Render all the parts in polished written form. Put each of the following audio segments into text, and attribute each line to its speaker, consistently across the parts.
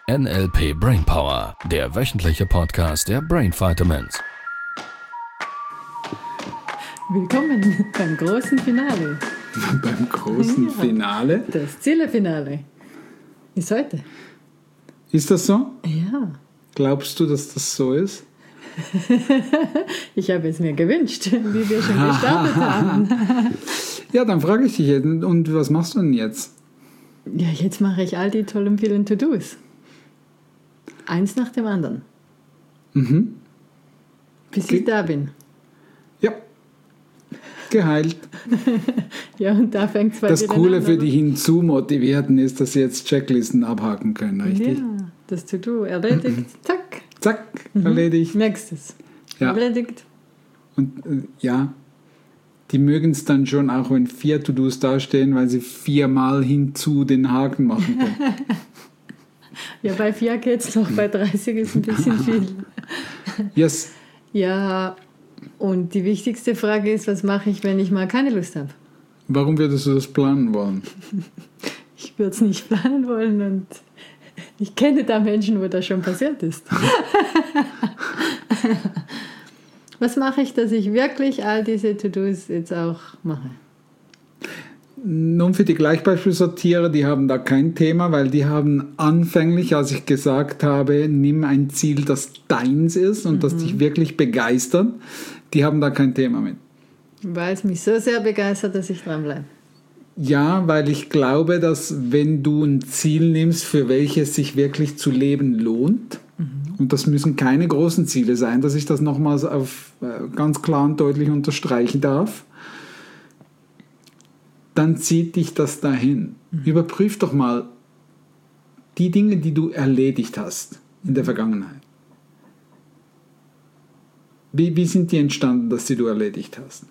Speaker 1: NLP Brainpower, der wöchentliche Podcast der Brain Vitamins.
Speaker 2: Willkommen beim großen Finale.
Speaker 3: Beim großen Finale?
Speaker 2: Das Zielefinale ist heute.
Speaker 3: Ist das so?
Speaker 2: Ja.
Speaker 3: Glaubst du, dass das so ist?
Speaker 2: Ich habe es mir gewünscht, wie wir schon gestartet haben.
Speaker 3: Ja, dann frage ich dich jetzt, und was machst du denn jetzt?
Speaker 2: Ja, jetzt mache ich all die tollen vielen To-Dos. Eins nach dem anderen.
Speaker 3: Mhm.
Speaker 2: Bis ich da bin.
Speaker 3: Ja, geheilt.
Speaker 2: Ja, und da fängt es bei
Speaker 3: Das Coole für die Hinzu-Motivierten ist, dass sie jetzt Checklisten abhaken können, richtig?
Speaker 2: Ja, das To-Do erledigt. Zack.
Speaker 3: Zack, erledigt.
Speaker 2: Nächstes.
Speaker 3: Ja.
Speaker 2: Erledigt.
Speaker 3: Und ja, die mögen es dann schon, auch wenn 4 To-Dos dastehen, weil sie 4-mal hinzu den Haken machen können.
Speaker 2: Ja, bei 4 geht's noch, bei 30 ist ein bisschen viel.
Speaker 3: Yes.
Speaker 2: Ja, und die wichtigste Frage ist, was mache ich, wenn ich mal keine Lust habe?
Speaker 3: Warum würdest du das planen wollen?
Speaker 2: Ich würde es nicht planen wollen und ich kenne da Menschen, wo das schon passiert ist. Was mache ich, dass ich wirklich all diese To-Dos jetzt auch mache?
Speaker 3: Nun, für die Gleichbeispielsortierer, die haben da kein Thema, weil die haben anfänglich, als ich gesagt habe, nimm ein Ziel, das deins ist und das dich wirklich begeistert, die haben da kein Thema mit.
Speaker 2: Weil es mich so sehr begeistert, dass ich dranbleibe.
Speaker 3: Ja, weil ich glaube, dass wenn du ein Ziel nimmst, für welches sich wirklich zu leben lohnt, und das müssen keine großen Ziele sein, dass ich das nochmals ganz klar und deutlich unterstreichen darf, dann zieht dich das dahin. Überprüf doch mal die Dinge, die du erledigt hast in der Vergangenheit. Wie sind die entstanden, dass du erledigt hast?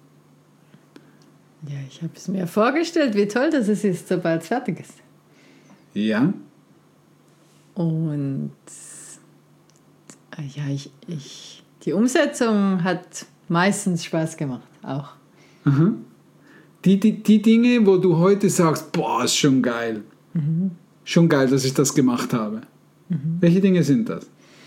Speaker 2: Ja, ich habe es mir vorgestellt, wie toll das ist, sobald es fertig ist.
Speaker 3: Ja.
Speaker 2: Und ja, die Umsetzung hat meistens Spaß gemacht, auch.
Speaker 3: Aha. Die Dinge, wo du heute sagst, boah, ist schon geil. Schon geil, dass ich das gemacht habe. Welche Dinge sind das?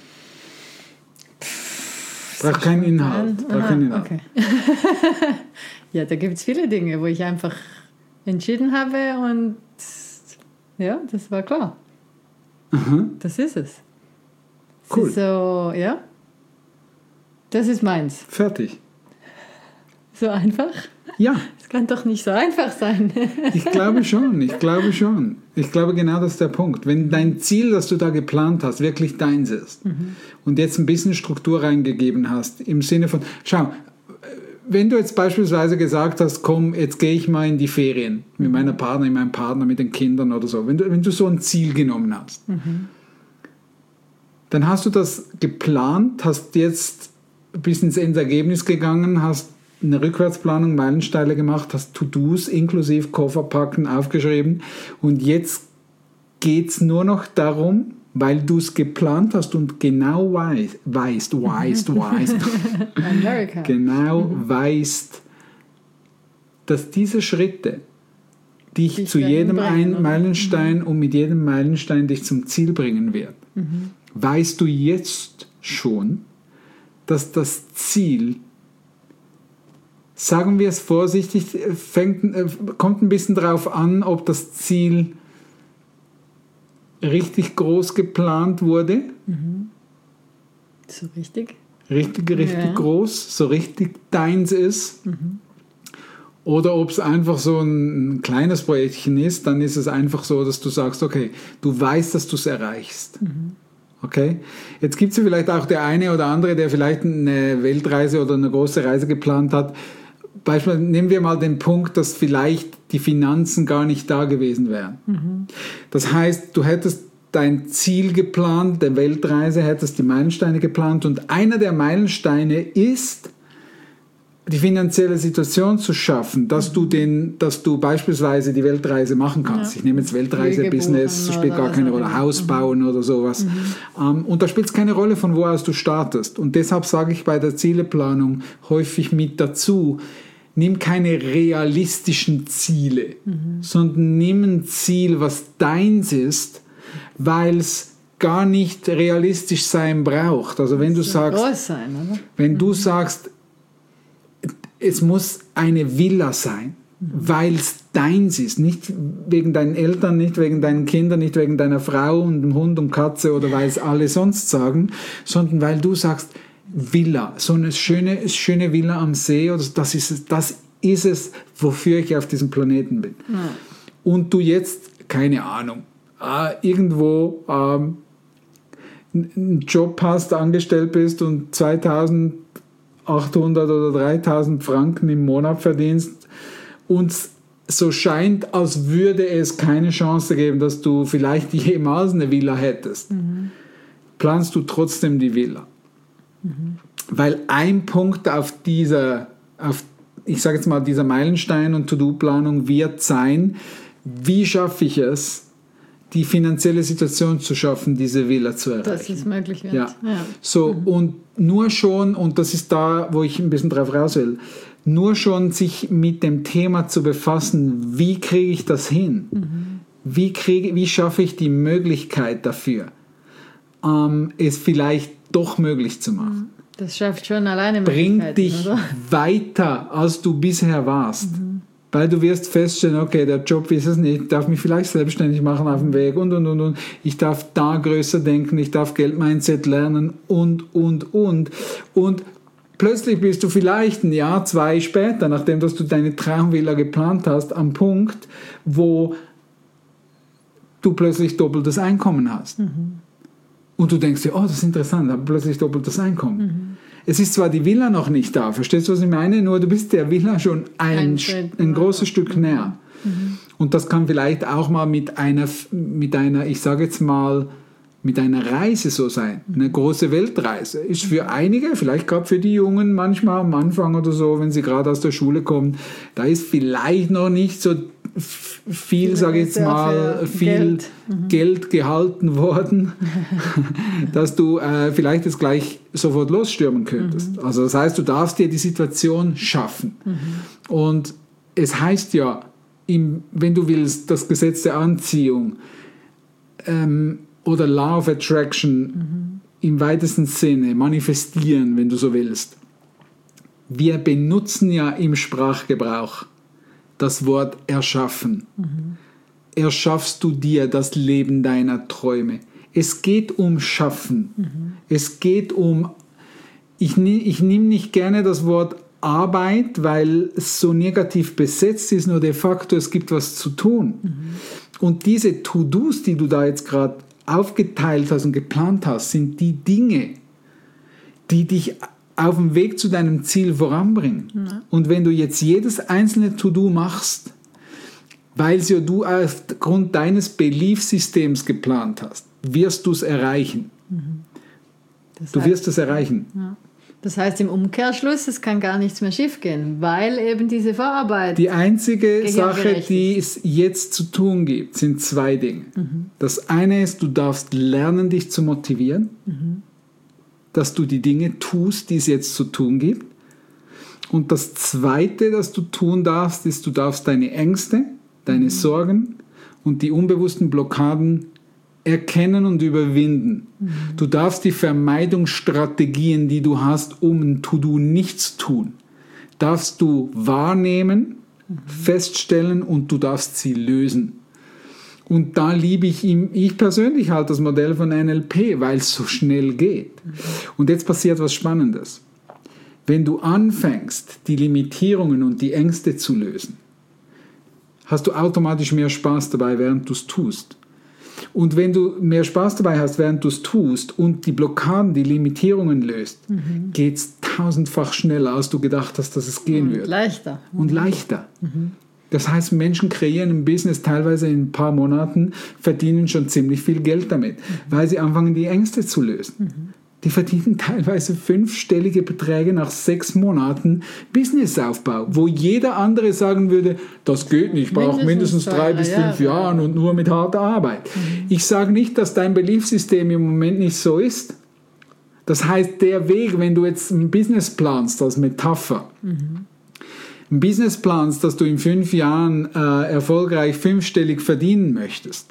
Speaker 3: Braucht keinen Inhalt.
Speaker 2: Okay. Ja, da gibt es viele Dinge, wo ich einfach entschieden habe und ja, das war klar.
Speaker 3: Aha.
Speaker 2: Das ist es.
Speaker 3: Cool.
Speaker 2: Ist so, ja, das ist meins.
Speaker 3: Fertig.
Speaker 2: So einfach?
Speaker 3: Ja.
Speaker 2: Es kann doch nicht so einfach sein.
Speaker 3: Ich glaube schon. Ich glaube, genau das ist der Punkt. Wenn dein Ziel, das du da geplant hast, wirklich deins ist und jetzt ein bisschen Struktur reingegeben hast, im Sinne von, schau, wenn du jetzt beispielsweise gesagt hast, komm, jetzt gehe ich mal in die Ferien mit meinem Partner, mit den Kindern oder so, wenn du so ein Ziel genommen hast, dann hast du das geplant, hast jetzt bis ins Endergebnis gegangen, hast eine Rückwärtsplanung, Meilensteine gemacht, hast To-Dos inklusive Kofferpacken aufgeschrieben und jetzt geht es nur noch darum, weil du es geplant hast und genau weißt, dass diese Schritte dich zu jedem Meilenstein und mit jedem Meilenstein dich zum Ziel bringen wird. Weißt du jetzt schon, dass das Ziel, sagen wir es vorsichtig, kommt ein bisschen darauf an, ob das Ziel richtig groß geplant wurde.
Speaker 2: So richtig?
Speaker 3: Richtig groß, so richtig deins ist. Oder ob es einfach so ein kleines Projektchen ist, dann ist es einfach so, dass du sagst, okay, du weißt, dass du es erreichst. Okay? Jetzt gibt es ja vielleicht auch der eine oder andere, der vielleicht eine Weltreise oder eine große Reise geplant hat. Beispielsweise nehmen wir mal den Punkt, dass vielleicht die Finanzen gar nicht da gewesen wären. Das heißt, du hättest dein Ziel geplant, der Weltreise, hättest die Meilensteine geplant und einer der Meilensteine ist, die finanzielle Situation zu schaffen, dass du beispielsweise die Weltreise machen kannst. Ja. Ich nehme jetzt Weltreise, Business, spielt gar keine Rolle, Haus bauen oder sowas. Und da spielt es keine Rolle, von wo aus du startest. Und deshalb sage ich bei der Zieleplanung häufig mit dazu, nimm keine realistischen Ziele, sondern nimm ein Ziel, was deins ist, weil es gar nicht realistisch sein braucht. Also wenn du sagst,
Speaker 2: groß sein, oder?
Speaker 3: Wenn du sagst, es muss eine Villa sein, weil es deins ist, nicht wegen deinen Eltern, nicht wegen deinen Kindern, nicht wegen deiner Frau und dem Hund und Katze oder weil es alle sonst sagen, sondern weil du sagst, Villa, so eine schöne Villa am See, oder das ist es, wofür ich auf diesem Planeten bin. Ja. Und du jetzt, keine Ahnung, irgendwo einen Job hast, angestellt bist und 2.800 oder 3.000 Franken im Monat verdienst und so scheint, als würde es keine Chance geben, dass du vielleicht jemals eine Villa hättest, planst du trotzdem die Villa. Weil ein Punkt ich sage jetzt mal, dieser Meilenstein und To-Do-Planung wird sein, wie schaffe ich es, die finanzielle Situation zu schaffen, diese Villa zu erreichen.
Speaker 2: Dass es möglich wird.
Speaker 3: Ja. So, und nur schon, und das ist da, wo ich ein bisschen drauf raus will, nur schon sich mit dem Thema zu befassen, wie kriege ich das hin? Wie schaffe ich die Möglichkeit dafür, es vielleicht doch möglich zu machen?
Speaker 2: Das schafft schon alleine
Speaker 3: Bringt dich
Speaker 2: oder?
Speaker 3: weiter, als du bisher warst. Weil du wirst feststellen, okay, der Job ist es nicht, ich darf mich vielleicht selbstständig machen auf dem Weg und. Ich darf da größer denken, ich darf Geldmindset lernen und. Und plötzlich bist du vielleicht ein Jahr, 2 später, nachdem dass du deine Traumvilla geplant hast, am Punkt, wo du plötzlich doppeltes Einkommen hast. Und du denkst dir, oh, das ist interessant, aber plötzlich doppeltes Einkommen. Es ist zwar die Villa noch nicht da, verstehst du, was ich meine? Nur du bist der Villa schon ein großes Stück näher. Und das kann vielleicht auch mal mit einer, ich sage jetzt mal, mit einer Reise so sein. Eine große Weltreise. Ist für einige, vielleicht gerade für die Jungen manchmal am Anfang oder so, wenn sie gerade aus der Schule kommen, da ist vielleicht noch nicht so viel, sage ich jetzt mal, viel Geld gehalten worden, dass du vielleicht jetzt gleich sofort losstürmen könntest. Also das heißt, du darfst dir die Situation schaffen. Und es heißt ja, wenn du willst, das Gesetz der Anziehung oder Law of Attraction im weitesten Sinne, manifestieren, wenn du so willst. Wir benutzen ja im Sprachgebrauch das Wort erschaffen. Erschaffst du dir das Leben deiner Träume. Es geht um Schaffen. Es geht um, ich nehme nicht gerne das Wort Arbeit, weil es so negativ besetzt ist, nur de facto, es gibt was zu tun. Und diese To-Dos, die du da jetzt gerade aufgeteilt hast und geplant hast, sind die Dinge, die dich auf dem Weg zu deinem Ziel voranbringen. Und wenn du jetzt jedes einzelne To-Do machst, weil es ja du aufgrund deines Beliefsystems geplant hast, wirst du es erreichen. Du wirst es erreichen.
Speaker 2: Ja. Das heißt im Umkehrschluss, es kann gar nichts mehr schief gehen, weil eben diese Vorarbeit.
Speaker 3: Die einzige Sache, die es jetzt zu tun gibt, sind 2 Dinge. Das eine ist, du darfst lernen, dich zu motivieren, dass du die Dinge tust, die es jetzt zu tun gibt. Und das Zweite, das du tun darfst, ist, du darfst deine Ängste, deine Sorgen und die unbewussten Blockaden erkennen und überwinden. Du darfst die Vermeidungsstrategien, die du hast, um ein To-Do nicht zu tun, darfst du wahrnehmen, feststellen und du darfst sie lösen. Und da liebe ich persönlich halt das Modell von NLP, weil es so schnell geht. Und jetzt passiert was Spannendes. Wenn du anfängst, die Limitierungen und die Ängste zu lösen, hast du automatisch mehr Spaß dabei, während du es tust. Und wenn du mehr Spaß dabei hast, während du es tust und die Blockaden, die Limitierungen löst, geht es 1000-fach schneller, als du gedacht hast, dass es gehen wird.
Speaker 2: Leichter.
Speaker 3: Und leichter. Das heißt, Menschen kreieren ein Business teilweise in ein paar Monaten, verdienen schon ziemlich viel Geld damit, weil sie anfangen, die Ängste zu lösen. Die verdienen teilweise 5-stellige Beträge nach 6 Monaten Businessaufbau, wo jeder andere sagen würde, das geht nicht, ich brauche mindestens 3 bis 5 Jahre und nur mit harter Arbeit. Ich sage nicht, dass dein Beliefssystem im Moment nicht so ist. Das heißt, der Weg, wenn du jetzt ein Business planst, als Metapher, ein Business planst, dass du in 5 Jahren erfolgreich 5-stellig verdienen möchtest,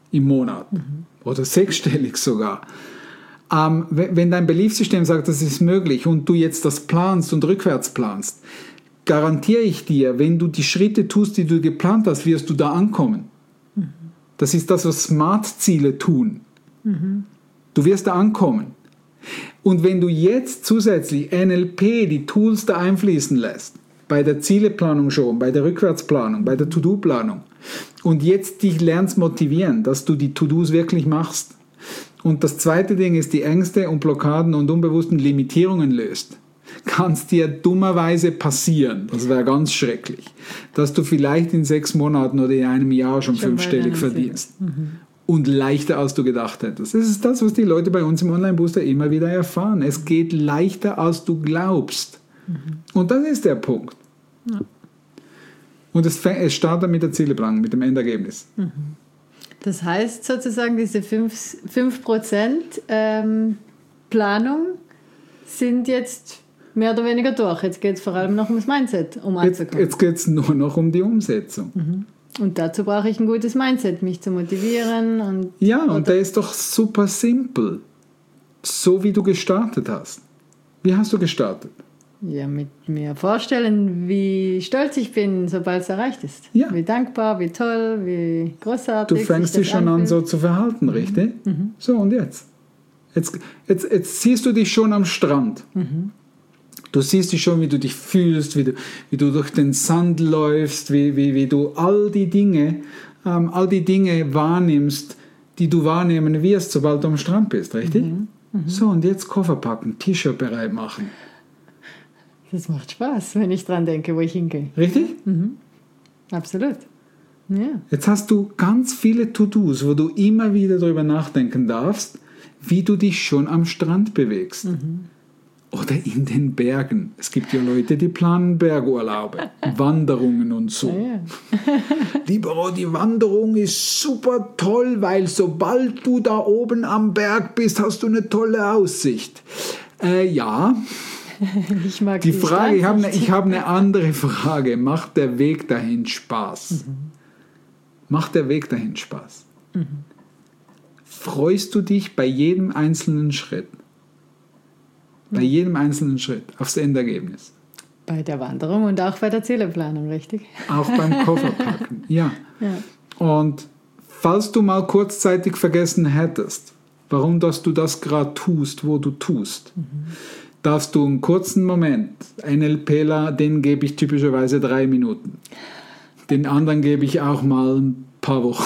Speaker 3: im Monat oder 6-stellig sogar. Wenn dein Beliefssystem sagt, das ist möglich und du jetzt das planst und rückwärts planst, garantiere ich dir, wenn du die Schritte tust, die du geplant hast, wirst du da ankommen. Das ist das, was Smart-Ziele tun. Du wirst da ankommen. Und wenn du jetzt zusätzlich NLP, die Tools da einfließen lässt, bei der Zieleplanung schon, bei der Rückwärtsplanung, bei der To-Do-Planung, und jetzt dich lernst motivieren, dass du die To-Dos wirklich machst. Und das zweite Ding ist, die Ängste und Blockaden und unbewussten Limitierungen löst, kann es dir dummerweise passieren, das wäre ganz schrecklich, dass du vielleicht in 6 Monaten oder in einem Jahr schon 5-stellig verdienst. Und leichter, als du gedacht hättest. Das ist das, was die Leute bei uns im Online-Booster immer wieder erfahren. Es geht leichter, als du glaubst. Und das ist der Punkt. Ja. Und es startet mit der Zieleplanung, mit dem Endergebnis.
Speaker 2: Das heißt sozusagen, diese 5% Planung sind jetzt mehr oder weniger durch. Jetzt geht es vor allem noch ums Mindset, um anzukommen.
Speaker 3: Jetzt geht es nur noch um die Umsetzung.
Speaker 2: Und dazu brauche ich ein gutes Mindset, mich zu motivieren. Und
Speaker 3: der ist doch super simpel. So wie du gestartet hast. Wie hast du gestartet?
Speaker 2: Ja, mit mir vorstellen, wie stolz ich bin, sobald es erreicht ist.
Speaker 3: Ja.
Speaker 2: Wie dankbar, wie toll, wie großartig.
Speaker 3: Du fängst dich schon an, so zu verhalten, richtig? So, und jetzt? Jetzt siehst du dich schon am Strand. Du siehst dich schon, wie du dich fühlst, wie du durch den Sand läufst, wie du all die Dinge wahrnimmst, die du wahrnehmen wirst, sobald du am Strand bist, richtig? So, und jetzt Koffer packen, T-Shirt bereit machen.
Speaker 2: Das macht Spaß, wenn ich dran denke, wo ich hingehe.
Speaker 3: Richtig?
Speaker 2: Absolut. Ja.
Speaker 3: Jetzt hast du ganz viele To-Dos, wo du immer wieder darüber nachdenken darfst, wie du dich schon am Strand bewegst. Oder in den Bergen. Es gibt ja Leute, die planen Bergurlaube, Wanderungen und so.
Speaker 2: Ja.
Speaker 3: Lieber, die Wanderung ist super toll, weil sobald du da oben am Berg bist, hast du eine tolle Aussicht. Ja.
Speaker 2: Ich mag
Speaker 3: die Frage, ich habe eine andere Frage. Macht der Weg dahin Spaß? Macht der Weg dahin Spaß? Freust du dich bei jedem einzelnen Schritt? Bei jedem einzelnen Schritt aufs Endergebnis?
Speaker 2: Bei der Wanderung und auch bei der Zieleplanung, richtig?
Speaker 3: Auch beim Kofferpacken, ja. Und falls du mal kurzzeitig vergessen hättest, warum dass du das gerade tust, wo du tust, darfst du einen kurzen Moment, NLPler, den gebe ich typischerweise 3 Minuten. Den anderen gebe ich auch mal ein paar Wochen.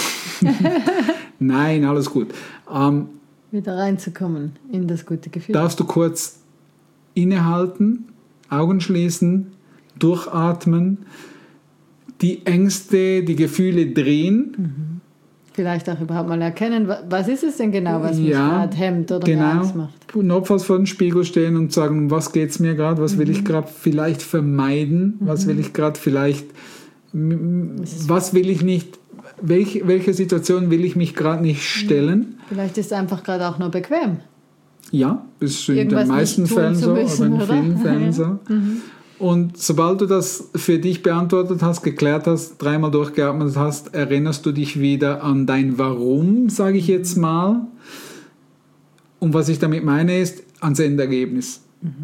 Speaker 3: Nein, alles gut.
Speaker 2: Wieder reinzukommen in das gute Gefühl.
Speaker 3: Darfst du kurz innehalten, Augen schließen, durchatmen, die Ängste, die Gefühle drehen.
Speaker 2: Vielleicht auch überhaupt mal erkennen, was ist es denn genau, was mich gerade hemmt oder mir Angst macht.
Speaker 3: Notfalls vor dem Spiegel stehen und sagen, was geht es mir gerade, was will ich gerade vielleicht vermeiden, was will ich gerade vielleicht, was will ich nicht, welche Situation will ich mich gerade nicht stellen.
Speaker 2: Vielleicht ist es einfach gerade auch nur bequem.
Speaker 3: Ja, ist in den meisten Fällen so,
Speaker 2: müssen,
Speaker 3: aber in vielen Fällen so. Und sobald du das für dich beantwortet hast, geklärt hast, 3-mal durchgeatmet hast, erinnerst du dich wieder an dein Warum, sage ich jetzt mal. Und was ich damit meine ist, ans Endergebnis.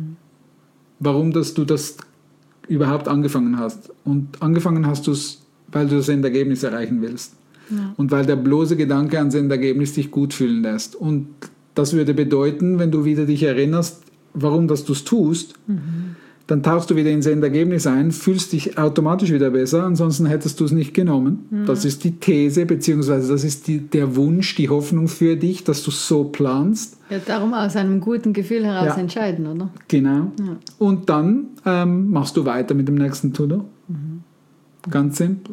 Speaker 3: Warum, dass du das überhaupt angefangen hast. Und angefangen hast du es, weil du das Endergebnis erreichen willst. Ja. Und weil der bloße Gedanke ans Endergebnis dich gut fühlen lässt. Und das würde bedeuten, wenn du wieder dich erinnerst, warum dass du es tust, dann tauchst du wieder ins Endergebnis ein, fühlst dich automatisch wieder besser, ansonsten hättest du es nicht genommen. Das ist die These, beziehungsweise das ist der Wunsch, die Hoffnung für dich, dass du so planst.
Speaker 2: Ja, darum aus einem guten Gefühl heraus entscheiden, oder?
Speaker 3: Genau. Ja. Und dann machst du weiter mit dem nächsten To-Do. Ganz simpel.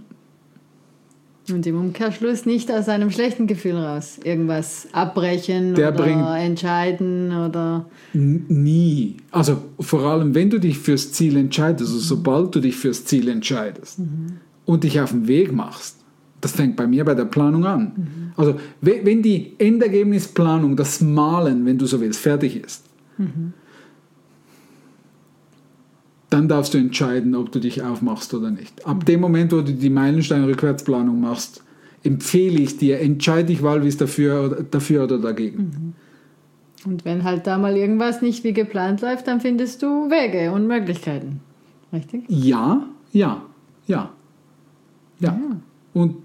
Speaker 2: Und im Umkehrschluss nicht aus einem schlechten Gefühl raus. Irgendwas abbrechen oder entscheiden oder...
Speaker 3: Nie. Also vor allem, wenn du dich fürs Ziel entscheidest, also sobald du dich fürs Ziel entscheidest und dich auf den Weg machst, das fängt bei mir bei der Planung an. Also wenn die Endergebnisplanung, das Malen, wenn du so willst, fertig ist, dann darfst du entscheiden, ob du dich aufmachst oder nicht. Ab dem Moment, wo du die Meilenstein-Rückwärtsplanung machst, empfehle ich dir, entscheide dich wahlweise dafür oder dagegen.
Speaker 2: Und wenn halt da mal irgendwas nicht wie geplant läuft, dann findest du Wege und Möglichkeiten. Richtig?
Speaker 3: Ja. Und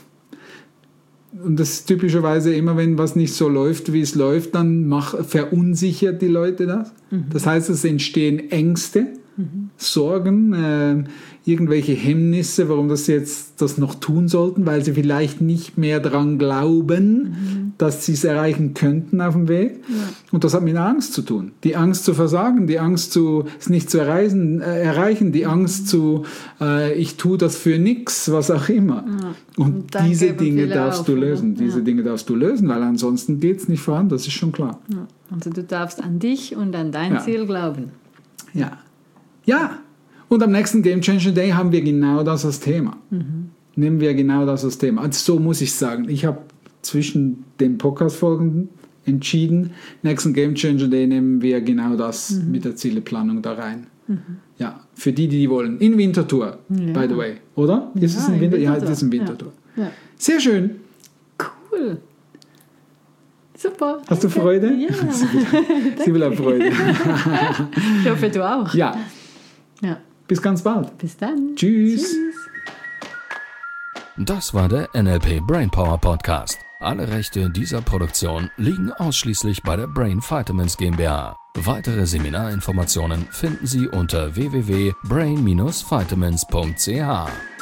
Speaker 3: das ist typischerweise immer, wenn was nicht so läuft, wie es läuft, dann verunsichert die Leute das. Das heißt, es entstehen Ängste, Sorgen, irgendwelche Hemmnisse, warum das jetzt das noch tun sollten, weil sie vielleicht nicht mehr daran glauben, dass sie es erreichen könnten auf dem Weg. Ja. Und das hat mit Angst zu tun. Die Angst zu versagen, die Angst es nicht zu erreichen, die Angst ich tue das für nichts, was auch immer. Ja. Und diese Dinge darfst du lösen. Diese Dinge darfst du lösen, weil ansonsten geht es nicht voran, das ist schon klar.
Speaker 2: Ja. Also du darfst an dich und an dein Ziel glauben.
Speaker 3: Ja. Und am nächsten Game Changer Day haben wir genau das als Thema. Nehmen wir genau das als Thema. Also so muss ich sagen. Ich habe zwischen den Podcast-Folgen entschieden, nächsten Game Changer Day nehmen wir genau das mit der Zieleplanung da rein. Ja, für die wollen. In Winterthur, by the way. Oder? Ist es in Winterthur? Ja, es ist in Winterthur. Ja. Sehr schön.
Speaker 2: Cool. Super.
Speaker 3: Hast du Freude?
Speaker 2: Ja.
Speaker 3: Sie will auch Freude.
Speaker 2: Ich hoffe, du auch.
Speaker 3: Ja. Bis ganz bald.
Speaker 2: Bis dann.
Speaker 3: Tschüss.
Speaker 1: Das war der NLP Brainpower Podcast. Alle Rechte dieser Produktion liegen ausschließlich bei der Brain Vitamins GmbH. Weitere Seminarinformationen finden Sie unter www.brain-vitamins.ch.